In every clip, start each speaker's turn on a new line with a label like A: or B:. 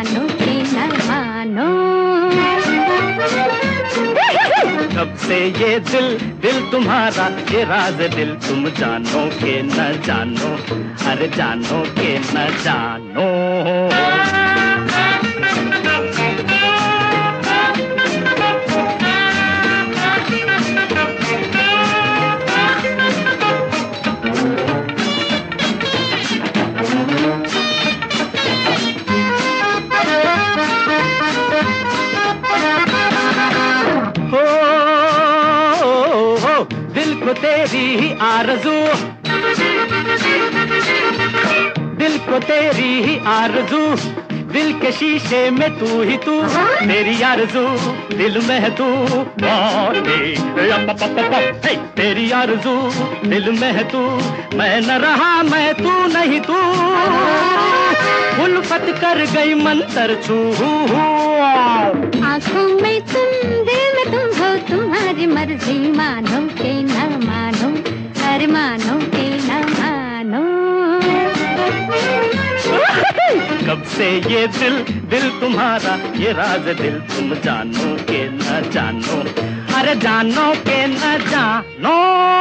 A: मानो कि न मानो।
B: कब से ये दिल तुम्हारा, ये राज दिल तुम जानो के न जानो, अरे जानो के न जानो। दिल को तेरी ही आरज़ू, दिल को तेरी ही आरज़ू, दिल के शीशे में तू ही तू, तेरी आरज़ू दिल में है तू, तेरी आरज़ू दिल में है तू, मैं न रहा मैं तू नहीं तू, उल्फत कर गई मंतर छू।
A: आँखों में तुम दिल में तुम हो, तुम्हारी मर्जी मानो के न मानो, अरे मानो के न मानो।
B: कब से ये दिल तुम्हारा, ये राज दिल तुम जानो के न जानो, अरे जानो के न जानो।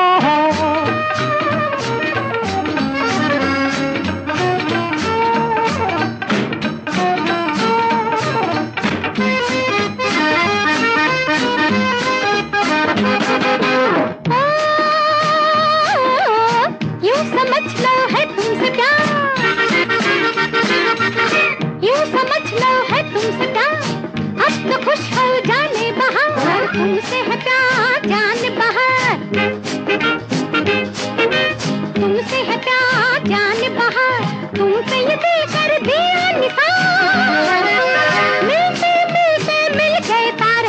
A: समझ लो है तुमसे प्यार, यूं समझ लो है तुमसे प्यार, अब तो खुश हो जाने बहार, तुमसे है प्यार जान बहार, तुमसे है प्यार जान बहार, तुम पे ये दिल कर दिया निसार, मिलते मिलते मिल गए तार।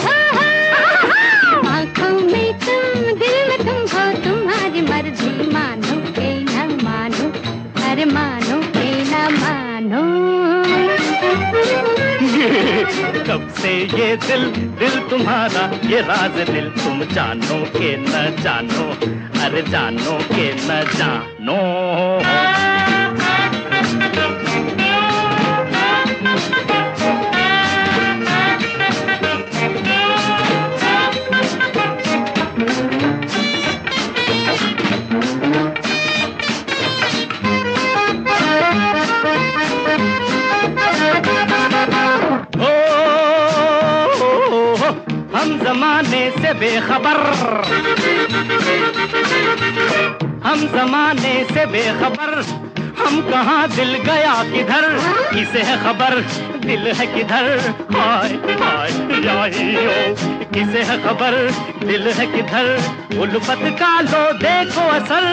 A: आँखों में तुम दिल में तुम हो, तुम्हारी मर्जी मानो के न मानो, अरे मानो के न मानो।
B: कब से ये दिल तुम्हारा, ये राज दिल तुम जानो के न जानो, अरे जानो के न जानो। हम जमाने से बेखबर, हम जमाने से बेखबर, हम कहाँ दिल गया किधर, किसे है खबर दिल है किधर, हाय हाय किसे है खबर दिल है किधर, उल्फत का लो देखो असर,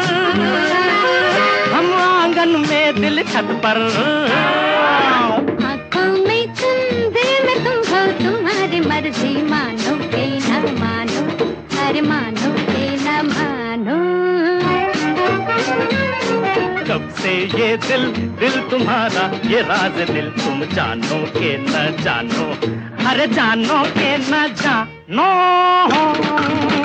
B: हम आंगन में दिल छत पर।
A: आँखों में तुम दिल में तुम हो, तुम्हारी मर्जी मानो के न मानो, अरे मानो के न मानो।
B: कब से ये दिल तुम्हारा, ये राज दिल तुम जानो के न जानो, अरे जानो के न जानो।